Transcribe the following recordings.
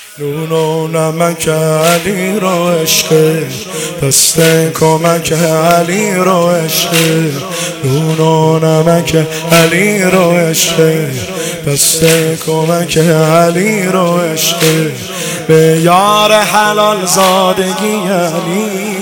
نون و نمک علی رو عشق، دست کمک علی رو عشق. نون و نمک علی رو عشق، دست کمک علی رو عشق. به یار حلال زادگی علی،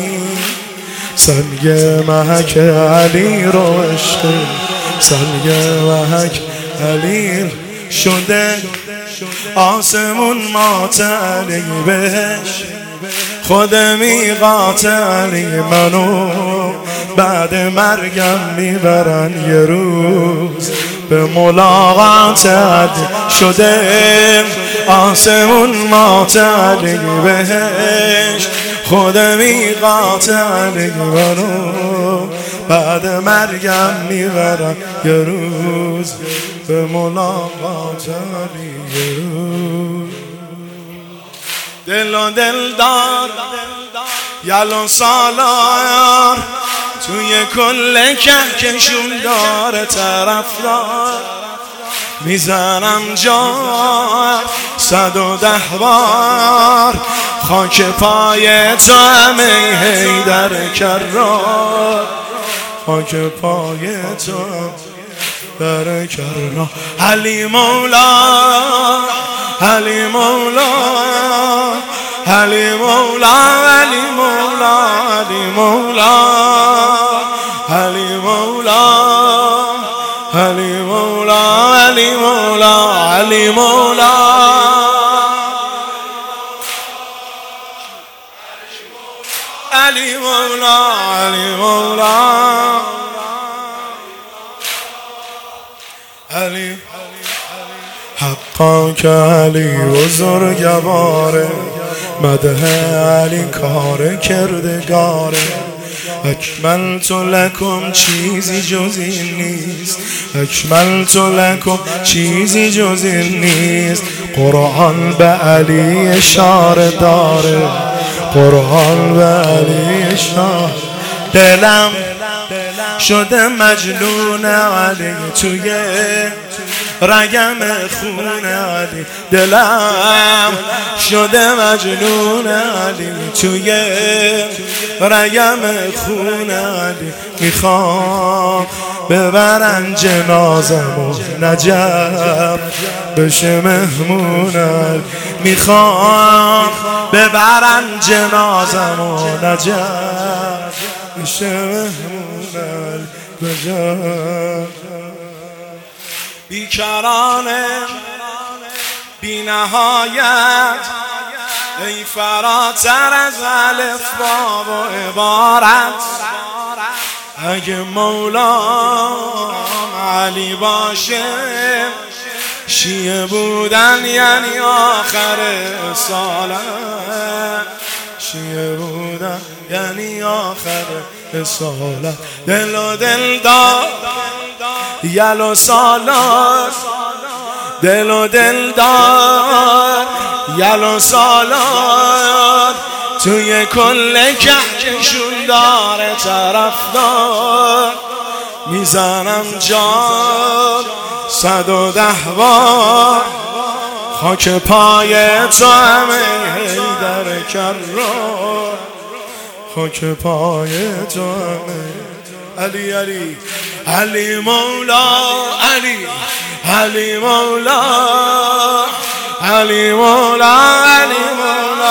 سنگ محک علی رو عشق، سنگ محک علی شده آسمون مات علی بهش. خود میقات علی منو بعد مرگم میبرن یه روز به ملاقات علی. شده آسمون مات علی بهش. خود میقات علی منو بعد مرگم میبرن یه روز به ملاقات علی یه روز. دل و دلدار یلو سالار توی کل کهکشون داره طرفدار. میزنم جا 110 بار خاک پای تو همه حیدر کرار. خاک پای تو در کرار. علی مولا علی مولا علی مولا علی مولا علی مولا علی مولا علی مولا علی مولا علی مولا علی مولا علی مولا علی حقا که علی بزرگواره. مدح علی کار کردگاره. اکملت لکم چیزی جز این نیست. اکملت لکم چیزی جز این نیست. قرآن به علی اشاره داره. قرآن به علی اشاره. دلم شده مجنون علی توی رگم خون علی. دلم شده مجنون علی توی رگم خون علی. میخوام ببرن جنازم و نجف بشه مهمون علی. میخوام ببرن جنازم و نجف بشه مهمون علی. بیکرانه بی نهایت ای فراتر از الف با و عبارت. اگه مولام علی باشه شیعه بودن یعنی آخر رسالت. شیعه بودن یعنی آخر رسالت. دل و دلدار یلو سالار. دل و دلدار یلو سالار توی کل کهکشون داره طرفدار. میزنم جان 110 بار خاک پای تو همه حیدر کرار. خاک پای تو همه علی علی علی مولا علی علی مولا علی مولا علی مولا